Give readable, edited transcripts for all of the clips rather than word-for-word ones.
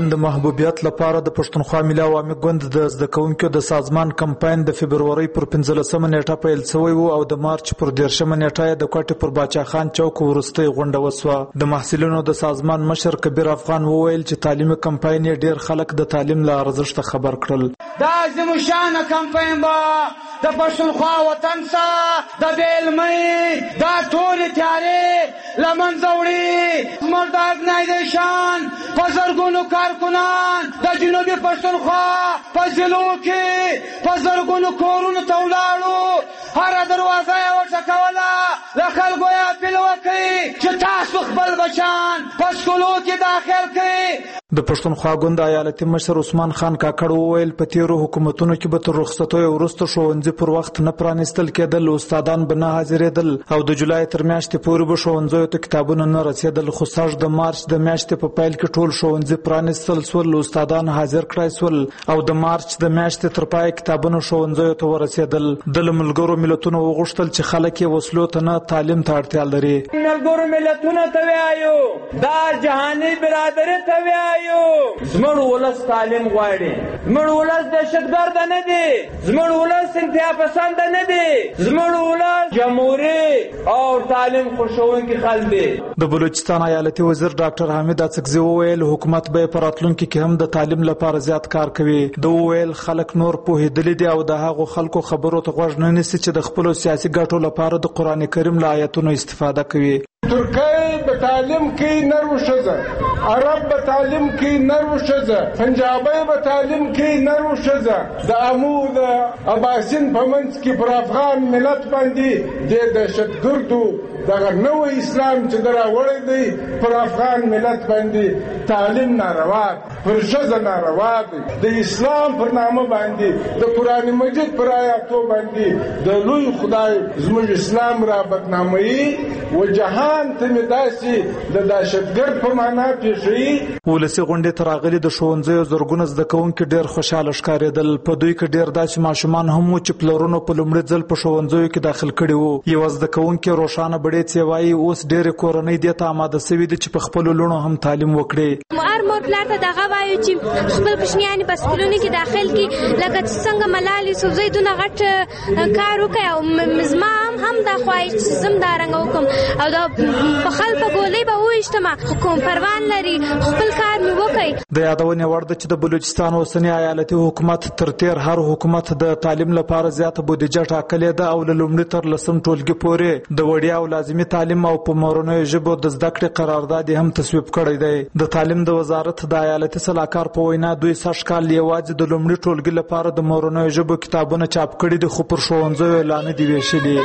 تعلیم د محبوبیت لپاره د پښتونخوا ملي عوامي ګوند د زده کوونکو د سازمان کمپاین د فبرورۍ پر 15مه نیټه پیل شوی و او د مارچ پر 13مه نیټه د کوټې پر باچا خان چوک وروستۍ غونډه وسوه. د محصلینو د سازمان مشر کبیر افغان وویل چې تعلیمي کمپاین ډیر خلک د تعلیم له ارزښت خبر کړل. دا عظیم شان کمپاین با د پښتونخوا وطن څخه د بیلمۍ دا ټول تیارې لمنځه وړي. زموږ د ارګنایزیشن په زرګونو کارکنان د جنوبي پښتونخوا په ضلعو کې په زرګونو کورونو ته ولاړو. هره دروازه یې وټکوله، له خلکو یې اپیل وکړي چې تاسو خپل بچان په سکولو کې داخل کړئ. د پښتونخوا ګوند ایالتي مشر عثمان خان کاکړ وویل په تیرو حکومتونو کې به تر رخصتیو وروسته ښوونځي پر وخت نه پرانیستل کېدل، استادان به نه حاضرېدل او د جولای تر میاشتې پورې به ښوونځیو ته کتابونه نه رسېدل. خو سږ د مارچ د میاشتې په پیل کې ټول ښوونځي پرانیستل سول، استادان حاضر کړای سول او د مارچ د میاشتې تر پای کتابونه ښوونځیو ته ورسېدل. د ملګرو ملتونو وغوښتل چې خلک یې وسلو ته نه تعلیم ته اړتیا لري. ملګرو ملتونو ته وایو، دا جهاني برادري ته وایو، زموږ ولس تعلیم غواړي. زموږ ولس دهشتګرد نه دی، زموږ ولس انتها پسند نه دی، زموږ ولس جمهوري او تعلیم خوښونکي خلک دی. د بلوچستان ایالتي وزیر ډاکټر حامد اڅکزي وویل حکومت به په راتلونکي کې هم د تعلیم لپاره زیات کار کوي. د وویل خلک نور پوهېدلي دي او د هغو خلکو خبرو ته غوږ نه نیسي چې د خپلو سیاسي ګټو لپاره د قرآن کریم له آیتونو استفاده کوي. ترکی به تعلیم کی نر و ښځه، عرب به تعلیم کی نر و ښځه، پنجابی به تعلیم کی نر و ښځه. د امو د اباسین په منځ کې پر افغان ملت باندې د دهشتګردو دغه نوی اسلام چې راوړی دی پر افغان ملت باندې تعلیم ناروا، پر ښځه ناروا دی. د اسلام پر نامه باندې د قرآن مجید پر آیاتو باندې د لوی خدای زموږ اسلام را بدناموي و جهان ته مې داسې د دهشتګرد په معنا پېښوي. ولسي غونډې ته راغلي د ښوونځیو زرګونه زده کوونکي ډېر خوشحاله ښکارېدل. په دوی کې ډېر داسې ماشومان هم وو چې پلرونو په لومړي ځل په ښوونځیو کې داخل کړي وو. یوه زده کوونکې روښانه بړیڅ یې وایي اوس ډېرې کورنۍ دې ته آماده سوي دي چې په خپلو لوڼو هم تعلیم وکړي. مور پلار ته دغه وایو چې خپل کوچنیان په سکولونو کې داخل کړي، لکه څنګه ملالۍ سوزۍ دونه غټ کار وکړي او زما هم دا خواهش چې زم دا رنګه وکړم او دا په خلکو ګولۍ به وویشتم، خو پروان لري خپل کار مې وکړي. د یادونې وړ ده چې د بلوچستان اوسنی ایالتي حکومت تر تیر هر حکومت د تعلیم لپاره زیاته بودیجه ټاکلې ده او له لومړي تر لسم ټولګي پورې د وړیا او لازمي تعلیم او په مورنیو ژبو د زده کړې قرارداد هم تصویب کړی دی. د تعلیم د وزارت د ایالتي سلاکار په وینا دوی سږ کال یوازې د لومړي ټولګي لپاره د مورنیو ژبو کتابونه چاپ کړي دي، خو پر ښوونځیو یې لا نه دي ویشلي.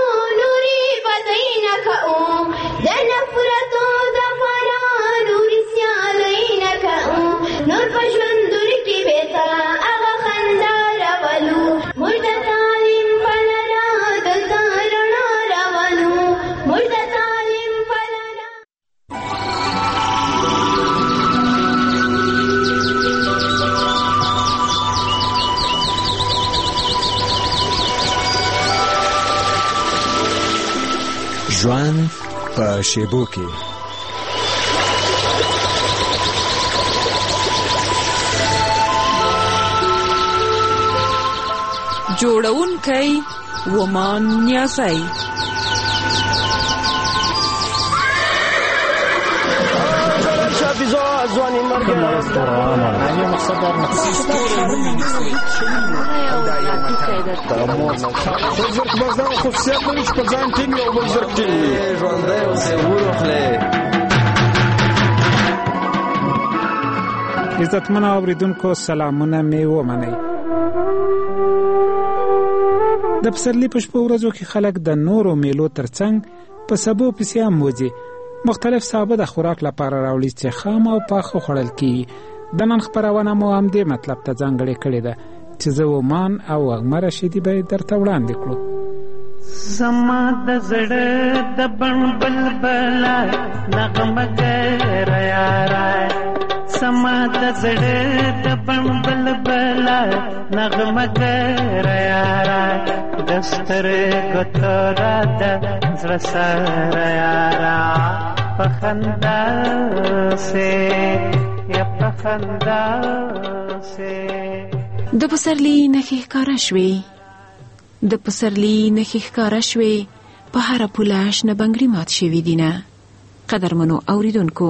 ژوند په شیبو کې جوړونکی ومان نیازی. عزتمنو اوریدونکو سلامونه مې ومنئ. د پسرلي په شپو ورځو کې خلک د نورو میلو ترڅنګ په سبو پسې هم وځي. مختلف سابه د خوراک لپاره راوړي چې خام او پاخه خوړل کیږي. د نن خپرونه مو هم دې مطلب ته ځانګړې کړې ده چې زه ومان او وږمه رشیدي به درته وړاندې کړو. زما د زړه د بڼ بلبله نغمه ګره یاره، زما د زړه د بڼ بلبله نغمه ګره یاره، د سترګو توره د زړه سره یاره، په خندا سې په خندا سه. د پسرلی نښې ښکاره شوې، د پسرلی نښې ښکاره شوې، په هره پوله شنه بنګړي مات شوي دینه. قدرمنو اوریدونکو،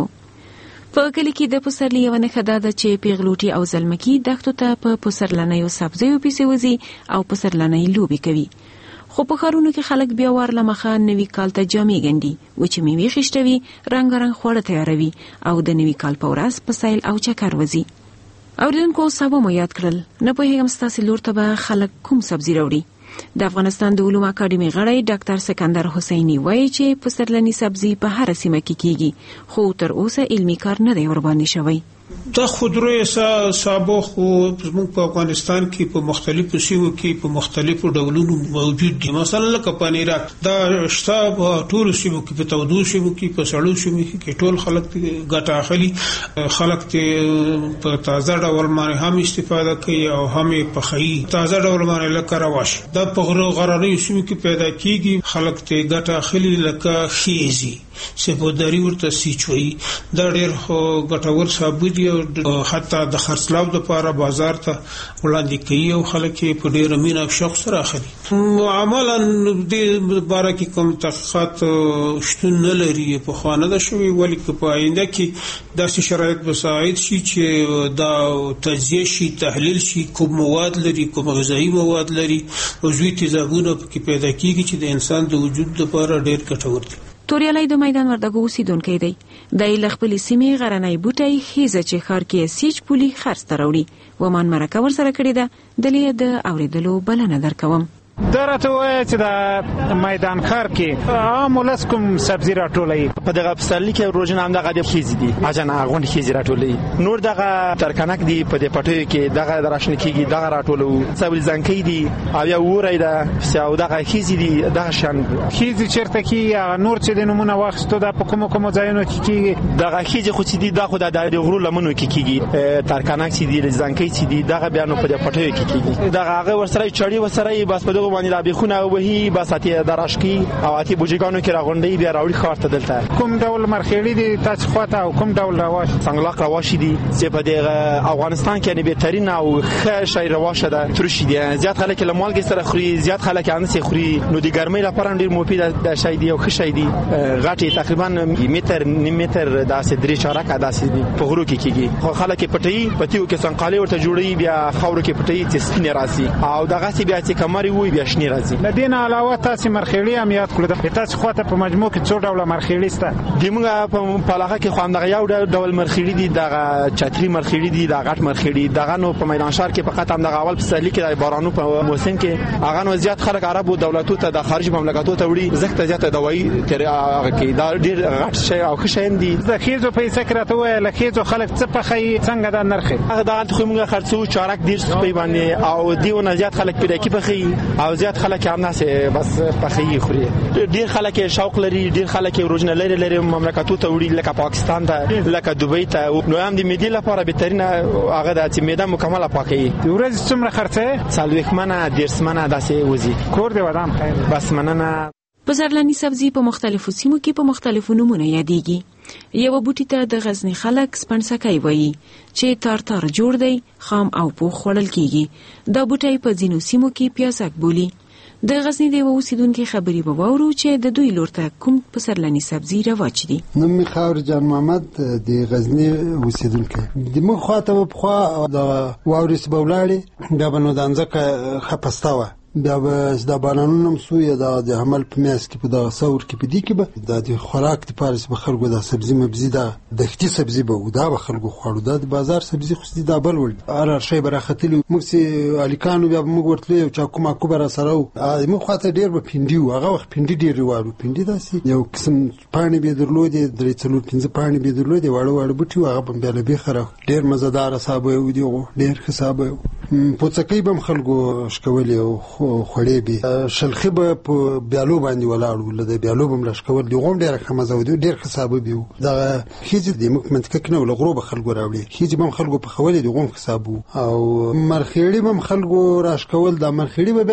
په کلي کې د پسرلي یوه نښه دا ده چې پیغلوټي او زلمکي دښتو ته په پسرلنیو سبزیو پسې وځي او پسرلنۍ لوبې کوي. خو په ښارونو کې خلک بیا وار له مخه نوي کال ته جامې ګنډي، وچې میوې خیشتوي، رنګارنګ خواړه تیاروي او د نوي کال په ورځ په سیل او چکر وځي. اوریدونکو، سبا مو یاد کړل، نه پوهېږم ستاسې لور ته به خلک کوم سبزي راوړي. د افغانستان د علومو اکاډمي غړی ډاکټر سکندر حسیني وایي چې پسرلني سبزي په هر سیمه کې کیږي، خو تر اوسه علمي کار نه دی ورباندې شوی. دا خودروی سابو خو زموږ په افغانستان کې په مختلفو سیمو کې په مختلفو ډولونو موجود دي. مثلا لکه پنیرک دا شته په ټولو سیمو کې، په تودو سیمو کې، په سړو سیمو کې ټول خلک ګټه اخلي. خلک ته په تازه ډول باندې هم استفاده کوي او هم په خی تازه ډول باندې لکه رواش دا په غرنیو سیمو کې پیدا کیږي. خلک ته ګټه اخلي لکه خیزي سپودري ورته سیچوي. دا ډېر ګټور ثابت دي او حتی د خرڅلاو لپاره بازار ته وړاندې کوي او خلک په ډېر مینه او شوق سره اخلي. عملاً د باره کې کوم تحقیقات شتون نه لري، په خوانه ده شوی، ولی که په آینده کې داسې شرایط مساعد شي چې دا تجزیه شي، تحلیل شي، کوم مواد لري، کوم غذایي مواد لري، عضوي تیزابونه پکې پیدا کیږي چې د انسان د وجود لپاره ډېر ګټور دي. توریالی د میدان وردګو اوسیدونکی دی. دی له خپلې سیمې غرنی بوټی خیزه چې ښار کې سیج پولي خرڅ ته راوړي. ومان مرکه ورسره کړې ده، دلې د اورېدلو بلنه درکوم. دا راته وایه چې د میدان ښار کې عام ولس کوم سبزي راټولوي؟ په دغه پسرلي کې روزانه همدغه د خیزې دي، اجنه غونډې خیزې راټولوي. نور دغه ترکنک دي په دې پټیو کې دغه دراشنه کېږي، دغه راټولو. سبزي زنکۍ دي او یا وری ده او دغه خیزې دي. دغه شان خیزې چیرته کېږي؟ نور چې د نمونه واخیستو دا په کومو ځایونو کې کېږي؟ دغه خیزې خو چې دي دا خو د غرو لمنو کې کېږي. ترکنک چې دي، زنکۍ چې دي، دغه بیا نو په دې پټیو کې کېږي. دغه هغه ورسره چړې ورسره بس په باندې لا بخونه وهي بس اتي دراشکی او اتي بوجيګانو کې راغونډي بیا راوړي خار ته. دلته کوم ډول مرخېړي دي تاسو خواته او کوم ډول رواش؟ څنګه رواش دي چې په افغانستان کې نه بهترین او ښه شی رواش ده. ترشي دي زیات خلک له مالګې سره خوري، زیات خلک انسي خوري، نو د ګرمۍ لپاره ډیر مفید ده شی دی او ښه شی دی. غاټي تقریبا متر نیم متر داسې درې چارکه داسې په غرو کې کېږي. خو خلک پټي پټیو کې څنګه ورته جوړي، بیا خاورو کې پټي چې سپینه راسي او دغه سی بیا چې کمري وي بیا شنی راځي. د دې نه علاوه تاسو مرخېړي هم یاد کړل. تاسو خواته په مجموع کې څو ډول مرخېړي سته؟ دموږ په علاقه کې خو هم دغه یو ډول مرخېړي دي، دغه چتري مرخېړي دي، دغه غټ مرخېړي. دغه نو په میدان شهر کې فقط هم دغه اول پسرلي کې د بارانو په موسم کې هغه نو زیات خلک عربو دولتو ته د خارج مملکتو ته وړي، زخته زیاته دوايي تر هغه کې دا ډیر غټ شي او ښه شي دي. د خېزو پیسې کراته وای له خېزو خلک څه پخې څنګه د نرخه هغه د خو موږ خرڅو چارک ډیر سپي باندې او دیونه زیات خلک پیدا کی پخې او زیات خلک هم نه بس پخې خوري. ډیر خلک شوق لري، ډیر خلک روزنه لري مملکتو ته وړي لکه پاکستان ته، لکه دوبۍ ته. نو هم د میدی لپاره بهترین هغه د چې میده مکمله پاکي. ورځ څومره خرڅه؟ سالوخمنه درسمنه داسې وځي. کور دی ودان خیر. بس مننه. پسرلني سبزي په مختلفو سیمو کې په مختلفو نومونو یادېږي. یو بوټي ته د غزنی خلک سپنسکای وایي چې تار جوړ دی، خام او پوخ خوړل کیږي. دا بوټي په ځینو سیمو کې پیازک بولي. د غزنی د اوسیدونکو خبري به واورو چې د دوی لور ته کوم پسرلني سبزي رواج دي. نوم می خاور جان محمد د غزنی اوسیدونکو. د مخ خواته په خوا د واورس بولاړي د بنو دانځکه خپستاوه بیا د بانانو سو یا د عمل په میاس کې په د ثور کې په دې کې به د خوراک لپاره به خلکو د سبزي مبزي د دښتي سبزي به دا به خلکو خوړو. د بازار سبزي خو دې د بل ول هر شی براختلی مفسي الیکانو بیا موږ ورتلو یو چا کومه کوبره سره موږ خاطر ډیر به پینډي هغه وخت پینډي ډیر وارو پینډي داسي یو قسم پانی به درلودي درې څلور پنځه پانی به درلودي واړو بوټي هغه په بیا به خره ډیر مزدار حساب یو دی ډیر حساب پوڅکې بم خلکو شکولې او خوړې به شلخي به په بیالو باندې ولاړو لده بیالو بم لشکول دی غوم ډیر خمزه ودی ډیر حساب به دا هیڅ د منطقه کې نو لغروب خلکو راوړي هیڅ بم خلکو په خولې دی غوم حساب او مرخېړي بم خلکو راشکول د مرخېړي به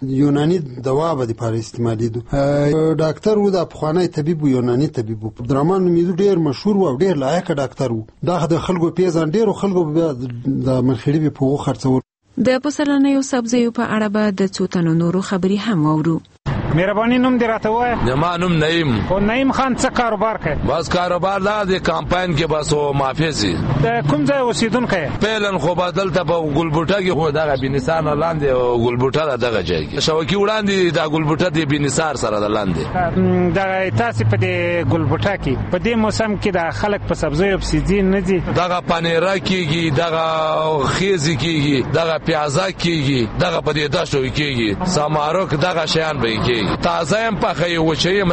یوناني دوا به دپاره استعمالېدو. ډاکټر و د پخوانی طبیب و، یوناني طبیب و، عبدالرحمن نومیدو ډېر مشهور و او ډېر لایقه ډاکټر و. دا د خلکو پیژن ډېرو خلکو به د منخېړي به په هغو خرڅول. د پسرلنیو سبزیو په اړه به د څو تنو نورو خبرې هم واورو. مهرباني نوم دې راته ووایه. زما نوم نعیم. خو نعیم خان څه کاروبار کوي؟ بس کاروبار دا د کمپاین کې بس معافي سي. د کوم ځای اوسېدونکی یې؟ پیلن خو به دلته په ګلبوټه کې خو دغه بېنثار نه لاندې ګلبوټه ده دغه ځای کې شوکي وړاندې دا ګلبوټه د بېنثار سره ده لاندې. دغه تاسې په دې ګلبوټه کې په دې موسم کې د خلک په سبزیو پسې ځي نه ځي؟ دغه پنیره کېږي، دغه خیزې کېږي، دغه پیازه کېږي، دغه په دې دشتو کېږي، سمارک دغه شیان به کېږي. تازه هم پخې وچې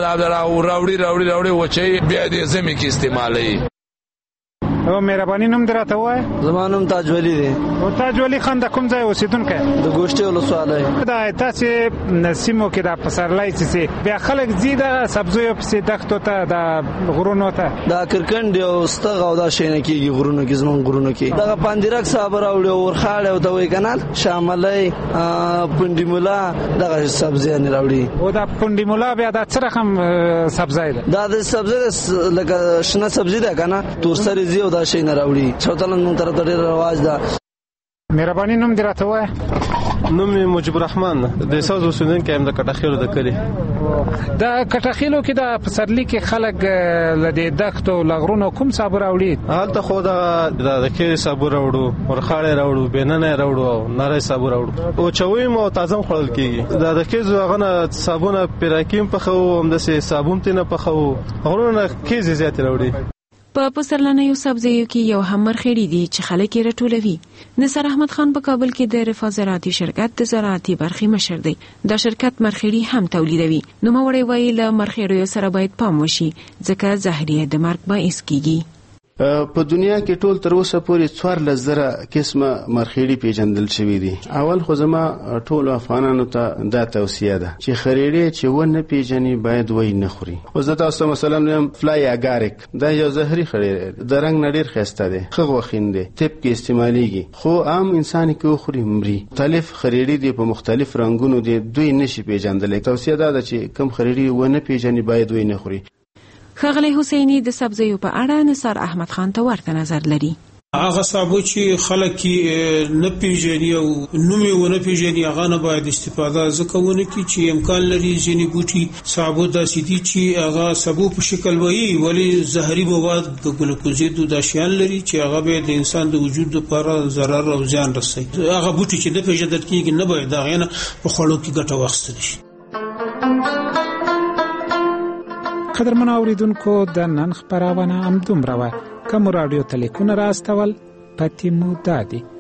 راوړي وچې بیا دې زمي کې استعمالوي. او مهرباني نوم دې راته ووایه. زما نوم تاج ولی دی. او تاج ولی خان د کوم ځای اوسېدونکی؟ د ګوشتې ولسوالۍ. دا تاسې سیمو کې د پسرلی چې بیا خلک ځي د سبزیو پسې دښتو ته د غرونو ته؟ دا کرکند او ستغ او دا شی نه کېږي غرونو کې، زموږ غرونو کې دغه پاندیرک صاحب راوړي او ورخاړی او ته وایي که نه شاملی پنډي ملا دغه سبزیانې راوړي. او دا پنډي ملا بیا دا څه رقم سبزی ده؟ دا د سبزی لکه شنه سبزي ده که نه، تورسرې ځي دا شي نه راوړي. چوتلن مونږ طرف ته ډېر رواج ده. مهرباني نوم دې راته ووایه. نوم یې مجیب الرحمن ده. د ساز اوسېدونکی یم د کټخیلو د کلي. د کټخیلو کې د پسرلي کې خلک له دې دښتو له غرونو کوم سابه راوړي؟ هلته خو د کیرې سابه راوړو، ورخاړی راوړو، بیننی راوړو او نری سابه راوړو. وچوي م او تازه م خوړل کېږي. د کیزو هغه نه صابونه پیراکي م پخوو، همداسې صابون ترې نه پخوو. غرونو نه کیزې زیاتې راوړي. په پسرلنیو سبزیو کې یو هم مرخیړي دي چې خلک یې راټولوي. نثار احمد خان په کابل کې د رفاه زراعتي شرکت د زراعتي برخې مشر دی. دا شرکت مرخیړي هم تولیدوي. نوموړی وایي له مرخیړیو سره باید پام وشي ځکه زهري د مرګ باعث کیږي. په دنیا کې ټول تر اوسه پورې 14,000 قسمه مرخیړي پیژندل شوي دي. اول خو زما ټول افغانانو ته دا توصیه ده چې خریړي چې ونه پیژني باید وای نه خوري. اوس د تاسو مثلا فلای اګاریک دا یو زهري خریړي د رنگ نړیر خسته ده، خغ وخینده، تپ کې استعماليږي، خو عام انسان کې خوري مري. مختلف خریړي دي په مختلف رنگونو دي، دوی نشي پیژندل. توصیه ده چې کم خریړي ونه پیژني باید وای نه خوري. ښاغلی حسیني د سبزیو په اړه نثار احمد خان ته ورته نظر لري. هغه سابه چې خلک نه پیژني او نوم یې ونه پیژني هغه نه باید استفاده ځکه ونه کړي چې امکان لري ځینې بوټي سابه داسې دي چې هغه سابو په شکل وایي ولی زهري مواد د ګلوکوزیدو دا شیان لري چې هغه به د انسان د وجود لپاره ضرر او زیان رسوي. هغه بوټي چې نه پیژندل کېږي نه باید هغې نه په خوړو کې ګټه واخیستل شي. قدرمنو اوریدونکو د نن خپرونه همدومره وه. که مو راډیو ته لیکونه راستول پتې مو دا دي: